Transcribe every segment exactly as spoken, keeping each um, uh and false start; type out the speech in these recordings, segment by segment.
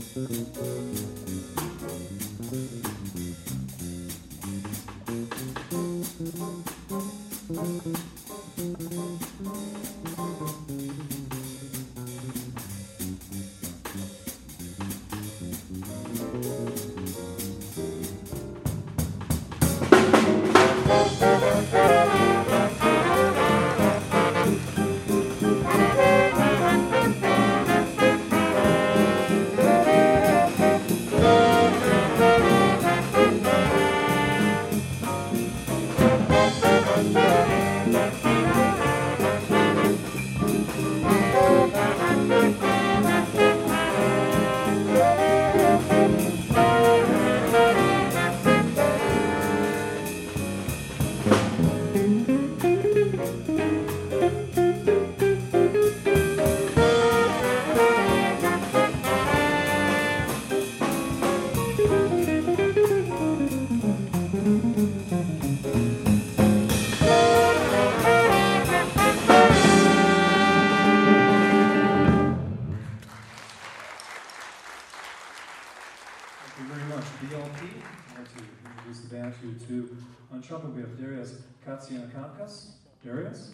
On trumpet, we have Darius Katsianakakis. Darius.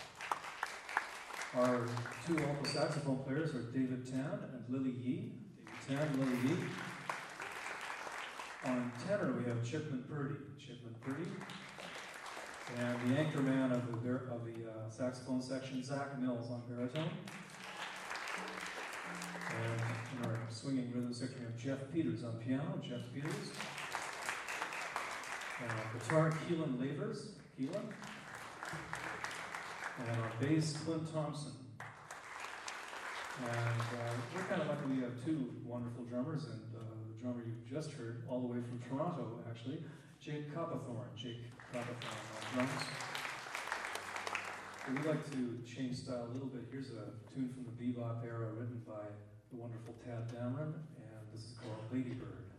Our two alto saxophone players are David Tan and Lily Yee. David Tan, Lily Yee. On tenor, we have Chipman Purdy. Chipman Purdy. And the anchor man of the, of the uh, saxophone section, Zach Mills on baritone. And in our swinging rhythm section, we have Jeff Peters on piano. Jeff Peters. Uh, guitar, Keelan Lavers, Keelan. And our bass, Clint Thompson. And uh, we're kind of lucky we have two wonderful drummers, and uh, the drummer you just heard, all the way from Toronto, actually, Jake Coppathorne. Jake Coppathorne on drums. So we'd like to change style a little bit. Here's a tune from the bebop era written by the wonderful Tad Dameron, and this is called Ladybird.